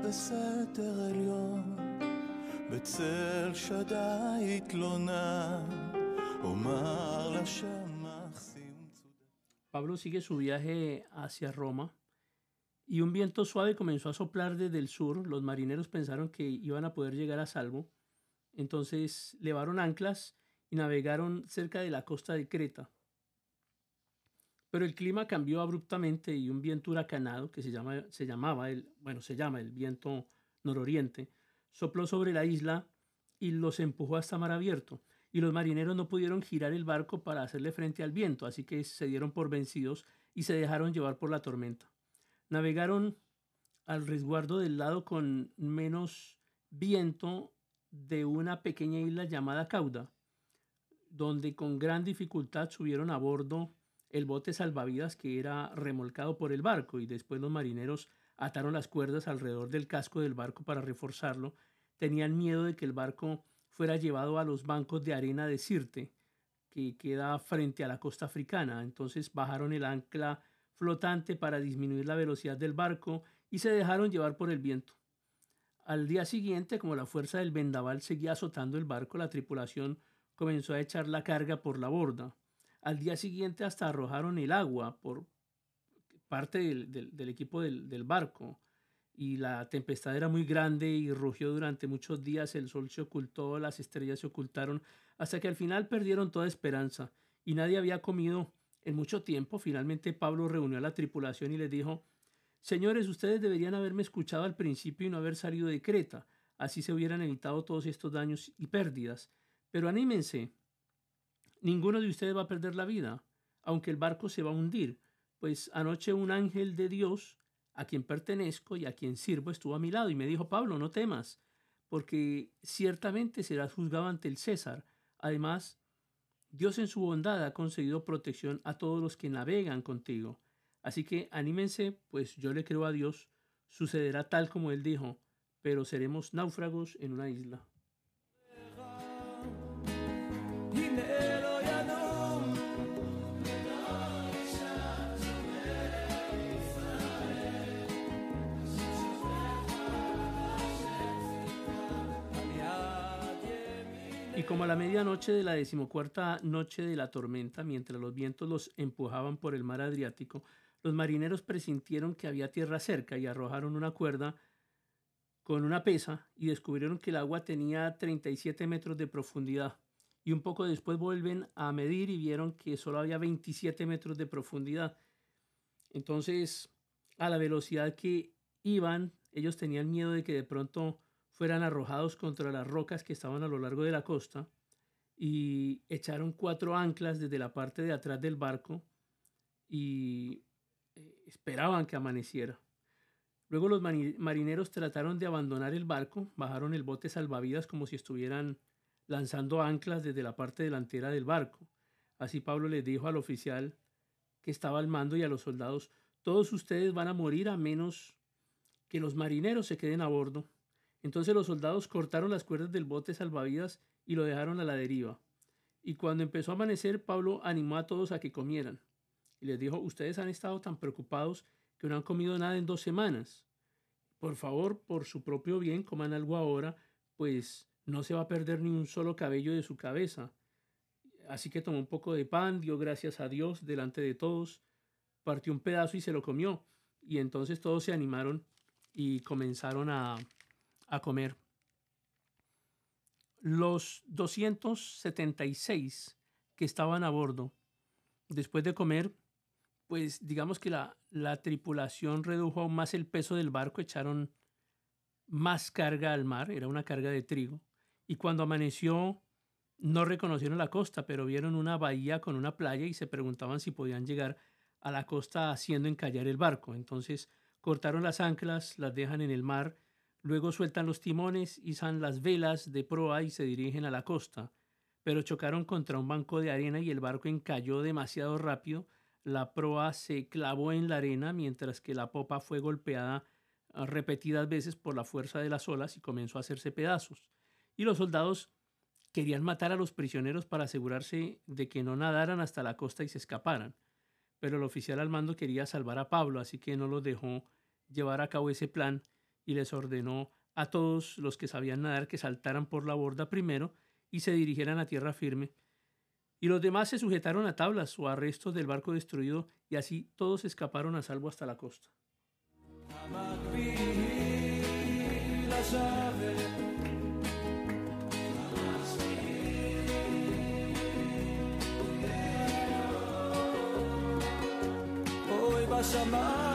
בסתר עליון, בצל שדי התלונן, אומר לשמח סיום צודק. Pablo sigue su viaje hacia Roma y un viento suave comenzó a soplar desde el sur. Los marineros pensaron que iban a poder llegar a salvo. Entonces levaron anclas y navegaron cerca de la costa de Creta. Pero el clima cambió abruptamente y un viento huracanado, que se llama el viento nororiente, sopló sobre la isla y los empujó hasta mar abierto. Y los marineros no pudieron girar el barco para hacerle frente al viento, así que se dieron por vencidos y se dejaron llevar por la tormenta. Navegaron al resguardo del lado con menos viento de una pequeña isla llamada Cauda, donde con gran dificultad subieron a bordo el bote salvavidas que era remolcado por el barco, y después los marineros ataron las cuerdas alrededor del casco del barco para reforzarlo. Tenían miedo de que el barco fuera llevado a los bancos de arena de Sirte, que queda frente a la costa africana. Entonces bajaron el ancla flotante para disminuir la velocidad del barco y se dejaron llevar por el viento. Al día siguiente, como la fuerza del vendaval seguía azotando el barco, la tripulación comenzó a echar la carga por la borda. Al día siguiente hasta arrojaron el agua por parte del equipo del barco, y la tempestad era muy grande y rugió durante muchos días. El sol se ocultó, las estrellas se ocultaron, hasta que al final perdieron toda esperanza y nadie había comido en mucho tiempo. Finalmente Pablo reunió a la tripulación y les dijo: señores, ustedes deberían haberme escuchado al principio y no haber salido de Creta. Así se hubieran evitado todos estos daños y pérdidas. Pero anímense, ninguno de ustedes va a perder la vida, aunque el barco se va a hundir, pues anoche un ángel de Dios, a quien pertenezco y a quien sirvo, estuvo a mi lado y me dijo: Pablo, no temas, porque ciertamente serás juzgado ante el César. Además, Dios en su bondad ha concedido protección a todos los que navegan contigo. Así que anímense, pues yo le creo a Dios, sucederá tal como Él dijo, pero seremos náufragos en una isla. Y como a la medianoche de la 14ª noche de la tormenta, mientras los vientos los empujaban por el mar Adriático, los marineros presintieron que había tierra cerca y arrojaron una cuerda con una pesa y descubrieron que el agua tenía 37 metros de profundidad. Y un poco después vuelven a medir y vieron que solo había 27 metros de profundidad. Entonces, a la velocidad que iban, ellos tenían miedo de que de pronto fueran arrojados contra las rocas que estaban a lo largo de la costa, y echaron 4 anclas desde la parte de atrás del barco y esperaban que amaneciera. Luego los marineros trataron de abandonar el barco, bajaron el bote salvavidas como si estuvieran lanzando anclas desde la parte delantera del barco. Así Pablo les dijo al oficial que estaba al mando y a los soldados: todos ustedes van a morir a menos que los marineros se queden a bordo. Entonces los soldados cortaron las cuerdas del bote salvavidas y lo dejaron a la deriva. Y cuando empezó a amanecer, Pablo animó a todos a que comieran. Y les dijo: ustedes han estado tan preocupados que no han comido nada en 2 semanas. Por favor, por su propio bien, coman algo ahora, pues no se va a perder ni un solo cabello de su cabeza. Así que tomó un poco de pan, dio gracias a Dios delante de todos, partió un pedazo y se lo comió. Y entonces todos se animaron y comenzaron a comer. Los 276 que estaban a bordo, después de comer, pues digamos que la tripulación redujo aún más el peso del barco, echaron más carga al mar, era una carga de trigo, y cuando amaneció no reconocieron la costa, pero vieron una bahía con una playa y se preguntaban si podían llegar a la costa haciendo encallar el barco. Entonces cortaron las anclas, las dejan en el mar, luego sueltan los timones, izan las velas de proa y se dirigen a la costa, pero chocaron contra un banco de arena y el barco encalló demasiado rápido. La proa se clavó en la arena mientras que la popa fue golpeada repetidas veces por la fuerza de las olas y comenzó a hacerse pedazos. Y los soldados querían matar a los prisioneros para asegurarse de que no nadaran hasta la costa y se escaparan. Pero el oficial al mando quería salvar a Pablo, así que no los dejó llevar a cabo ese plan y les ordenó a todos los que sabían nadar que saltaran por la borda primero y se dirigieran a tierra firme. Y los demás se sujetaron a tablas o a restos del barco destruido y así todos escaparon a salvo hasta la costa. Hoy vas a amar